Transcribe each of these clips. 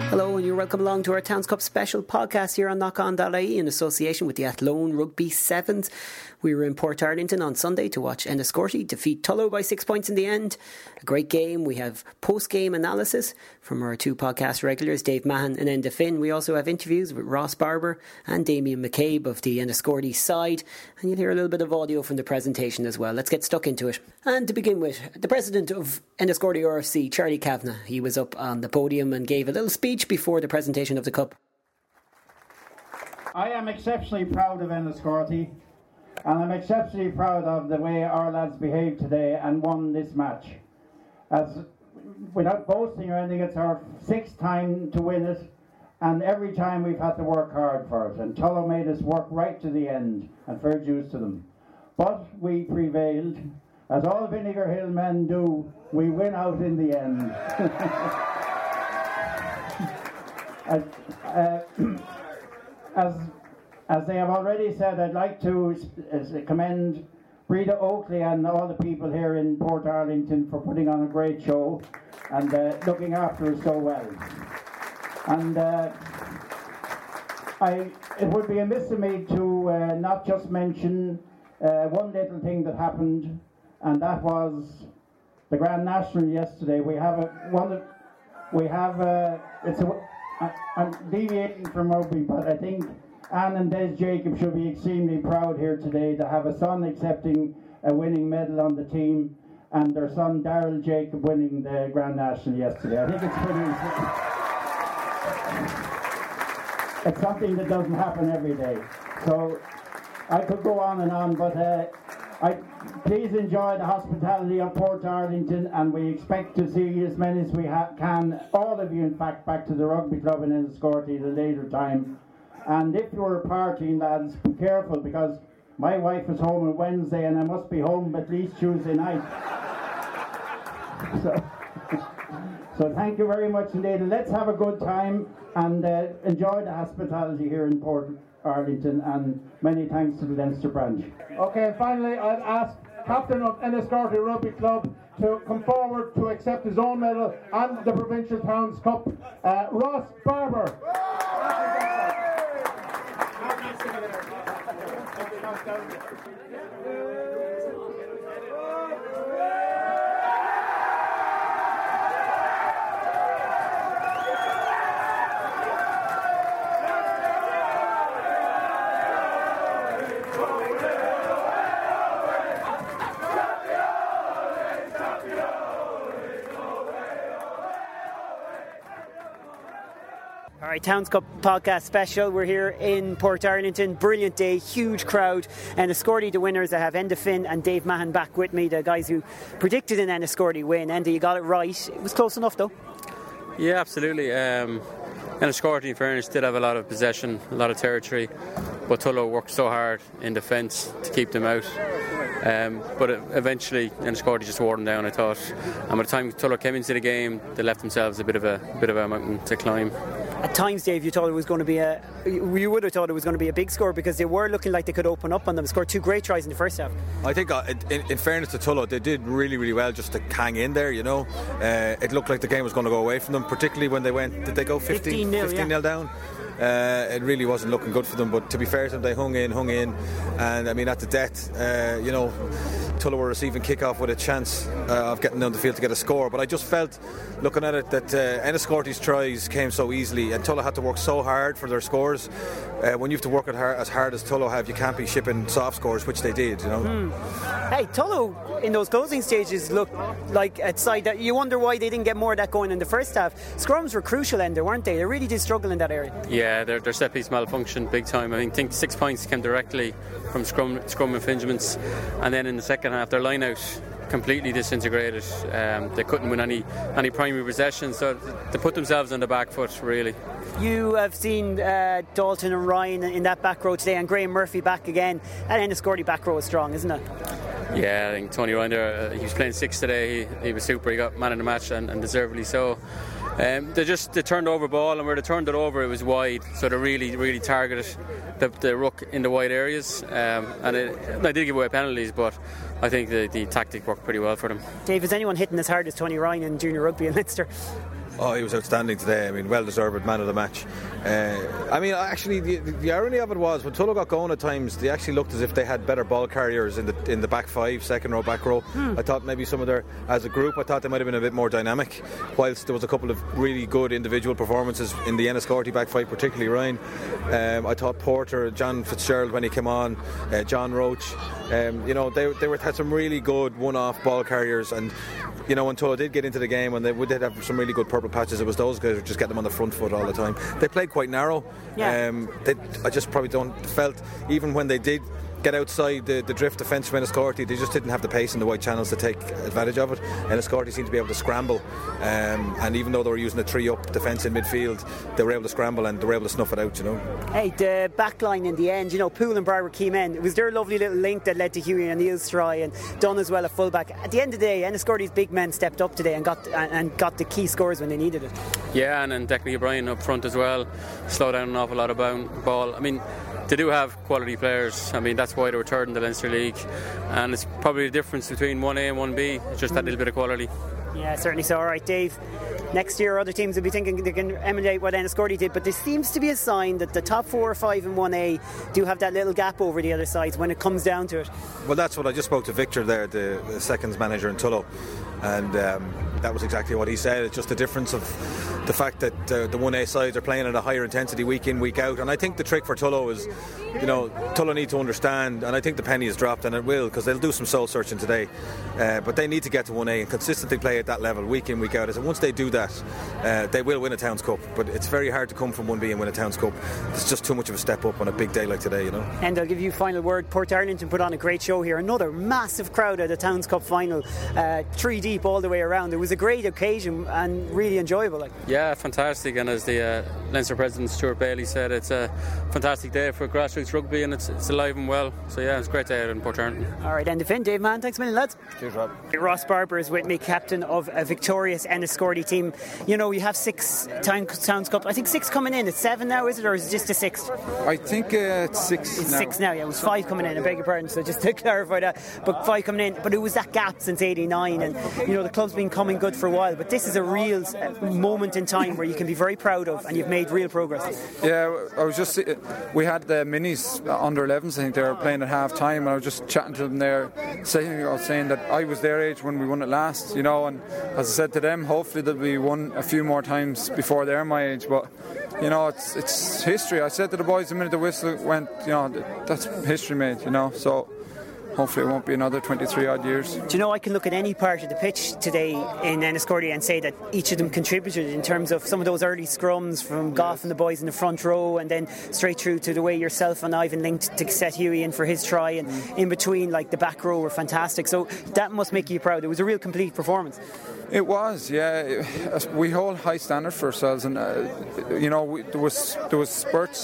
Hello and you're welcome along to our Towns Cup special podcast here on knockonIE in association with the Athlone Rugby Sevens. We were in Portarlington on Sunday to watch Enniscorthy defeat Tullow by 6 points in the end. A great game. We have post-game analysis from our two podcast regulars, Dave Mahan and Enda Finn. We also have interviews with Ross Barber and Damien McCabe of the Enniscorthy side. And you'll hear a little bit of audio from the presentation as well. Let's get stuck into it. And to begin with, the president of Enniscorthy RFC, Charlie Kavanagh. He was up on the podium and gave a little speech before the presentation of the Cup. I am exceptionally proud of Enniscorthy, and I'm exceptionally proud of the way our lads behaved today and won this match. As without boasting or anything, it's our sixth time to win it, and every time we've had to work hard for it. And Tullow made us work right to the end, and fair dues to them. But we prevailed. As all Vinegar Hill men do, we win out in the end. As they have already said, I'd like to commend Breda Oakley and all the people here in Portarlington for putting on a great show and looking after us so well. And it would be amiss of me to not just mention one little thing that happened, and that was the Grand National yesterday. I'm deviating from rugby, but I think Anne and Des Jacob should be extremely proud here today to have a son accepting a winning medal on the team and their son Daryl Jacob winning the Grand National yesterday. I think it's something that doesn't happen every day. So I could go on and on, but please enjoy the hospitality of Portarlington, and we expect to see as many as we can, all of you in fact, back to the rugby club in Enniscorthy at a later time. And if you're partying, lads, be careful, because my wife is home on Wednesday and I must be home at least Tuesday night. So thank you very much indeed, and let's have a good time and enjoy the hospitality here in Portarlington, and many thanks to the Leinster branch. Okay, and finally I'll ask Captain of Enniscorthy Rugby Club to come forward to accept his own medal and the Provincial Towns Cup, Ross Barber. Alright, Towns Cup podcast special. We're here in Portarlington. Brilliant day, huge crowd. Enniscorthy, the winners. I have Enda Finn and Dave Mahan back with me, the guys who predicted an Enniscorthy win. Enda, you got it right. It was close enough though. Yeah, absolutely. Enniscorthy, in fairness, did have a lot of possession, a lot of territory, but Tullow worked so hard in defence to keep them out. But eventually Enniscorthy just wore them down, I thought. And by the time Tullow came into the game, they left themselves a bit of a mountain to climb. At times, Dave, you would have thought it was going to be a big score, because they were looking like they could open up on them. Scored two great tries in the first half. I think, in fairness to Tullow, they did really, really well just to hang in there, you know. It looked like the game was going to go away from them, particularly when they went, did they go 15-0 down? It really wasn't looking good for them, but to be fair to them, they hung in, and I mean, at the death, Tullow were receiving kick-off with a chance of getting down the field to get a score. But I just felt, looking at it, that Enniscorthy's tries came so easily, and Tullow had to work so hard for their scores. When you have to work as hard as Tullow have, you can't be shipping soft scores, which they did, you know. Hey, Tullow in those closing stages looked like a side that you wonder why they didn't get more of that going in the first half. Scrums were crucial, Ender, weren't they? They really did struggle in that area. Yeah, their set piece malfunctioned big time. I think 6 points came directly from scrum infringements, and then in the second half their line out completely disintegrated. They couldn't win any primary possession, so they put themselves on the back foot, really. You have seen Dalton and Ryan in that back row today, and Graham Murphy back again. That Enniscorthy back row is strong, isn't it? Yeah, I think Tony Ryan there, he was playing six today. He was super. He got man of the match, and deservedly so. They turned over ball, and where they turned it over, it was wide, so they really targeted the ruck in the wide areas, and they did give away penalties, but I think the tactic worked pretty well for them. Dave, is anyone hitting as hard as Tony Ryan in junior rugby in Leinster? Oh, he was outstanding today. I mean, well-deserved man of the match. I mean, actually, the irony of it was when Tullow got going at times, they actually looked as if they had better ball carriers in the back five, second row, back row. I thought maybe some of their, as a group, I thought they might have been a bit more dynamic. Whilst there was a couple of really good individual performances in the Enniscorthy back five, particularly Ryan. I thought Porter, John Fitzgerald when he came on, John Roach. You know, they had some really good one-off ball carriers, and you know, when Tullow did get into the game and they did have some really good purple patches, it was those guys who just get them on the front foot all the time. They played quite narrow. I just probably felt even when they did get outside the drift defence from Enniscorthy, they just didn't have the pace in the wide channels to take advantage of it. Enniscorthy seemed to be able to scramble, and even though they were using a 3-up defence in midfield, they were able to scramble and they were able to snuff it out, you know. Hey, the back line in the end, you know, Poole and Barber came in. It was their lovely little link that led to Hughie and O'Neill's try, and Dunn as well at fullback. At the end of the day, Enniscorthy's big men stepped up today and got the key scores when they needed it. Yeah, and Declan O'Brien up front as well, slowed down an awful lot of ball. I mean, they do have quality players. I mean, that's why they were third in the Leinster League, and it's probably the difference between 1A and 1B, just that little bit of quality. Yeah, certainly so. Alright, Dave, next year other teams will be thinking they can emulate what Enniscorthy did, but there seems to be a sign that the top 4 or 5 in 1A do have that little gap over the other sides when it comes down to it. Well, that's what I just spoke to Victor there, the seconds manager in Tullow, and that was exactly what he said. It's just the difference of the fact that the 1A sides are playing at a higher intensity week in, week out, and I think the trick for Tullow is, you know, Tullow need to understand, and I think the penny has dropped, and it will, because they'll do some soul searching today, but they need to get to 1A and consistently play at that level week in, week out. And once they do that, they will win a Towns Cup, but it's very hard to come from 1B and win a Towns Cup. It's just too much of a step up on a big day like today, you know. And I'll give you a final word. Port Arlington put on a great show here, another massive crowd at the Towns Cup final, 3 deep all the way around. It was a great occasion and really enjoyable. Yeah, fantastic, and as the Leinster President Stuart Bailey said, it's a fantastic day for grassroots rugby, and it's alive and well, so yeah, it's a great day out in Port Arlington. Alright, end of in. Dave Mann, thanks a million, lads. Cheers, Rob. Ross Barber is with me, captain of a victorious Enniscorthy team. You know, you have 6 Towns Cup, I think 6 coming in. It's 7 now, is it, or is it just a 6th? I think it's 6 it's now. 6 now, yeah. It was 5 coming in, I beg your pardon, so just to clarify that, but 5 coming in. But it was that gap since 89, and you know, the club's been coming good for a while, but this is a real moment in time where you can be very proud of, and you've made real progress. Yeah, I was just, we had the minis under 11s, I think they were playing at half time, and I was just chatting to them there, saying that I was their age when we won it last, you know, and as I said to them, hopefully they'll be won a few more times before they're my age, but you know, it's history. I said to the boys the minute the whistle went, you know, that's history made, you know, so hopefully it won't be another 23 odd years. Do you know, I can look at any part of the pitch today in Enniscorthy and say that each of them contributed in terms of some of those early scrums from Goff and the boys in the front row, and then straight through to the way yourself and Ivan linked to set Hughie in for his try, and in between, like the back row were fantastic, so that must make you proud. It was a real complete performance. It was, yeah. We hold high standard for ourselves, and you know, there was spurts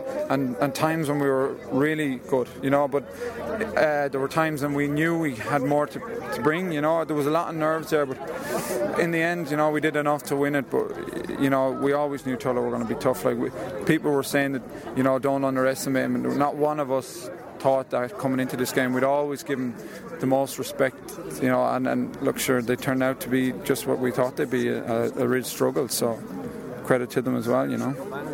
and times when we were really good, you know. But there were times when we knew we had more to bring, you know. There was a lot of nerves there, but in the end, you know, we did enough to win it. But you know, we always knew Tullow were going to be tough. Like people were saying that, you know, don't underestimate them, and not one of us thought that coming into this game. We'd always give them the most respect, you know, and look, sure, they turned out to be just what we thought they'd be, a real struggle, so credit to them as well, you know.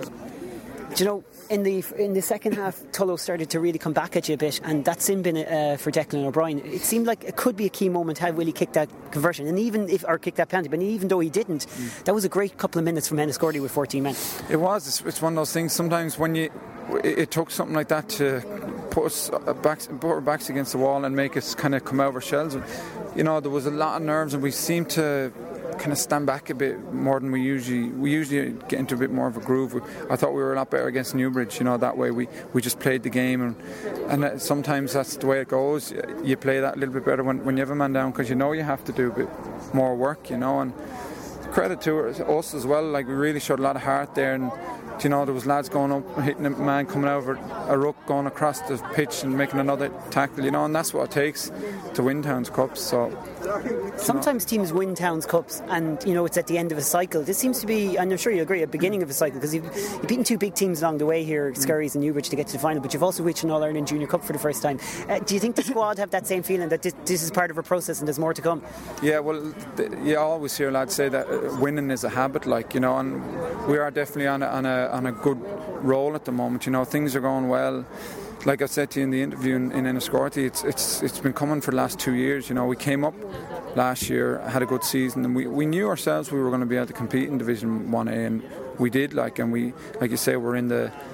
Do you know, in the second half, Tullow started to really come back at you a bit, and that's been for Declan O'Brien. It seemed like it could be a key moment how Willie kicked that conversion, and kicked that penalty. But even though he didn't, that was a great couple of minutes from Enniscorthy with 14 men. It was. It's one of those things. Sometimes when it took something like that to put our backs against the wall and make us kind of come out of our shells. You know, there was a lot of nerves, and we seemed to kind of stand back a bit more than we usually get into a bit more of a groove. I thought we were a lot better against Newbridge, you know, that way we just played the game, and sometimes that's the way it goes. You play that a little bit better when you have a man down, because you know you have to do a bit more work, you know. And credit to us as well, like we really showed a lot of heart there, and you know, there was lads going up, hitting a man coming over a ruck, going across the pitch and making another tackle, you know, and that's what it takes to win Towns Cups. So sometimes teams win Towns Cups and, you know, it's at the end of a cycle. This seems to be, and I'm sure you agree, a beginning of a cycle, because you've beaten two big teams along the way here, Skerries and Newbridge, to get to the final, but you've also reached an All-Ireland Junior Cup for the first time. Do you think the squad have that same feeling that this is part of a process and there's more to come? Yeah, well, you always hear lads say that winning is a habit, like, you know, and we are definitely on a good roll at the moment. You know, things are going well. Like I said to you in the interview in Enniscorthy, it's been coming for the last 2 years. You know, we came up last year, had a good season, and we knew ourselves we were going to be able to compete in Division 1A, and we did. And we, like you say, we're in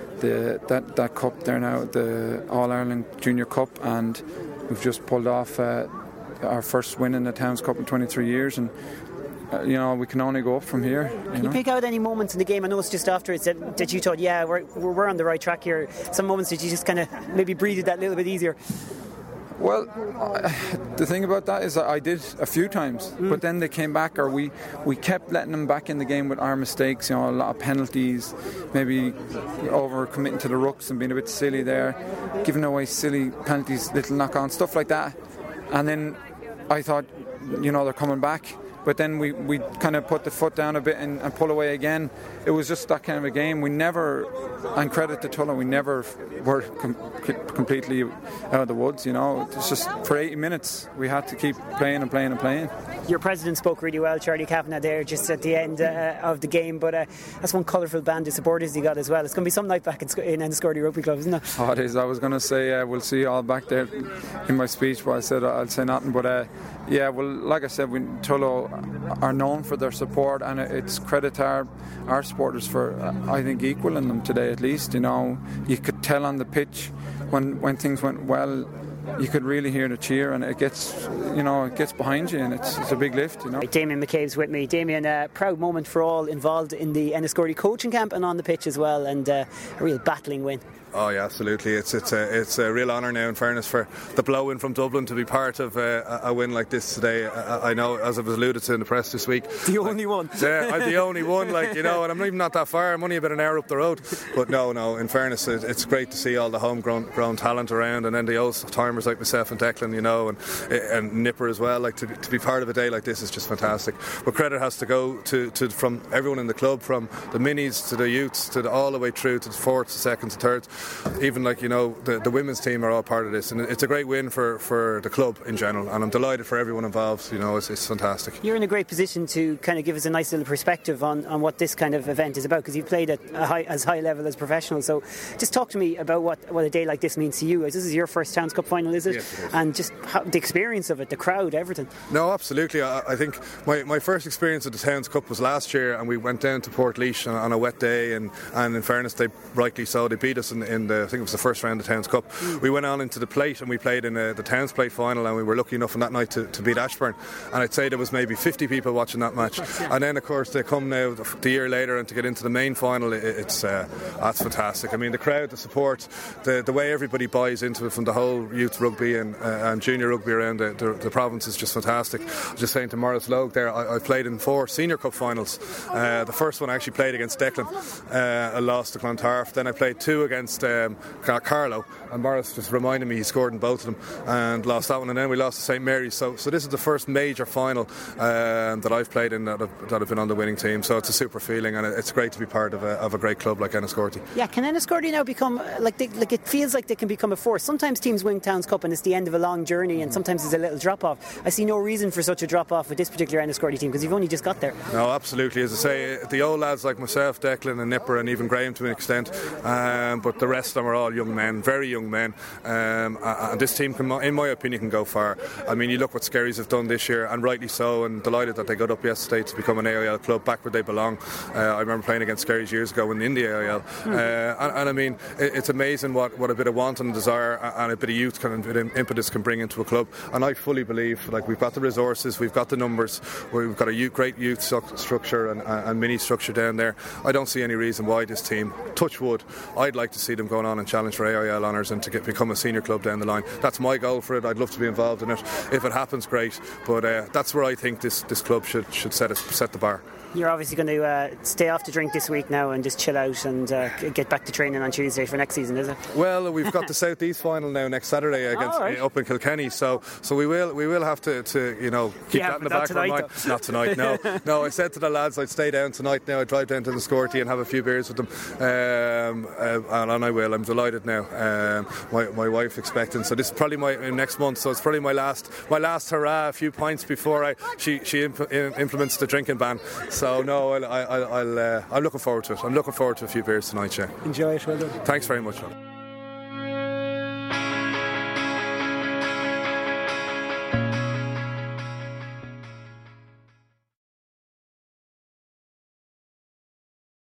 that cup there now, the All Ireland Junior Cup, and we've just pulled off our first win in the Towns Cup in 23 years, and you know, we can only go up from here. Can you pick out any moments in the game? I know it's just after it that you thought, yeah, we're on the right track here. Some moments that you just kind of maybe breathed that little bit easier. Well, the thing about that is that I did a few times, but then they came back, or we kept letting them back in the game with our mistakes. You know, a lot of penalties, maybe over committing to the rucks and being a bit silly there, giving away silly penalties, little knock-on stuff like that. And then I thought, you know, they're coming back. But then we kind of put the foot down a bit and pull away again. It was just that kind of a game. We never, and credit to Tulla, we never were completely out of the woods, you know. It's just for 80 minutes we had to keep playing and playing and playing. Your president spoke really well, Charlie Kavanagh, there just at the end of the game, but that's one colourful band of supporters you got as well. It's going to be some night back in Enniscorthy Rugby Club, isn't it? Oh, it is. I was going to say we'll see you all back there in my speech, but I said I'll say nothing. But yeah, well, like I said, Tulla are known for their support, and it's credit to our supporters for I think equaling them today at least. You know, you could tell on the pitch when things went well, you could really hear the cheer, and it gets behind you, and it's a big lift, you know. Damien McCabe's with me. Damien, a proud moment for all involved in the Enniscorthy coaching camp and on the pitch as well, and a real battling win. Oh yeah, absolutely. It's a real honour now, in fairness, for the blow-in from Dublin to be part of a win like this today. I know, as I was alluded to in the press this week, the only one. Yeah, I'm the only one, like, you know, and I'm even not that far. I'm only about an hour up the road. But no, in fairness, it's great to see all the homegrown talent around, and then the old timers like myself and Declan, you know, and Nipper as well. Like, to be part of a day like this is just fantastic. But credit has to go to from everyone in the club, from the minis to the youths to all the way through to the fourths, seconds, thirds. Even, like, you know, the women's team are all part of this, and it's a great win for the club in general, and I'm delighted for everyone involved. You know, it's fantastic. You're in a great position to kind of give us a nice little perspective on what this kind of event is about, because you've played at as high level as professional. So just talk to me about what a day like this means to you. This is your first Towns Cup final, is it? Yes, it is. And just the experience of it, the crowd, everything. No, absolutely. I think my first experience at the Towns Cup was last year, and we went down to Portlaoise on a wet day, and in fairness, they rightly so, they beat us in the, I think it was the first round of the Towns Cup. We went on into the plate, and we played in the Towns Plate final, and we were lucky enough on that night to beat Ashbourne, and I'd say there was maybe 50 people watching that match. And then, of course, they come now the year later, and to get into the main final, it's that's fantastic. I mean, the crowd, the support, the way everybody buys into it, from the whole youth rugby and junior rugby around the province, is just fantastic. I was just saying to Morris Logue there, I played in 4 senior cup finals. The first one I actually played against Declan. I lost to Clontarf. Then I played 2 against Carlow, and Morris just reminded me he scored in both of them, and lost that one, and then we lost to St Mary's. So this is the first major final that I've played in that I've been on the winning team. So it's a super feeling, and it's great to be part of a great club like Enniscorthy. Yeah, can Enniscorthy now become like it feels like they can become a force? Sometimes teams win Towns Cup and it's the end of a long journey, and sometimes there's a little drop off. I see no reason for such a drop off with this particular Enniscorthy team, because you've only just got there. No, absolutely. As I say, the old lads like myself, Declan and Nipper, and even Graham to an extent, but the rest of them are all young men, very young men, and this team can, in my opinion, can go far. I mean, you look what Skerries have done this year, and rightly so, and delighted that they got up yesterday to become an AIL club, back where they belong. I remember playing against Skerries years ago in the AIL, and I mean, it's amazing what a bit of want and desire and a bit of youth kind of impetus can bring into a club. And I fully believe, like, we've got the resources, we've got the numbers, we've got a great youth structure and mini structure down there. I don't see any reason why this team, touch wood, I'd like to see them going on and challenge for AIL honours and to become a senior club down the line. That's my goal for it. I'd love to be involved in it. If it happens, great. But that's where I think this club should set the bar. You're obviously going to stay off the drink this week now and just chill out and get back to training on Tuesday for next season, is it? Well, we've got the South East final now next Saturday against up in Kilkenny, so we will have to keep that in the back of our mind. Not tonight, no. I said to the lads I'd stay down tonight. Now I'd drive down to the Scorty and have a few beers with them, and I will. I'm delighted now. My wife expecting, so this is probably my next month. So it's probably my last hurrah. A few pints before she implements the drinking ban. So no, I'm looking forward to it. I'm looking forward to a few beers tonight, yeah. Enjoy it, well done. Thanks very much, Rob.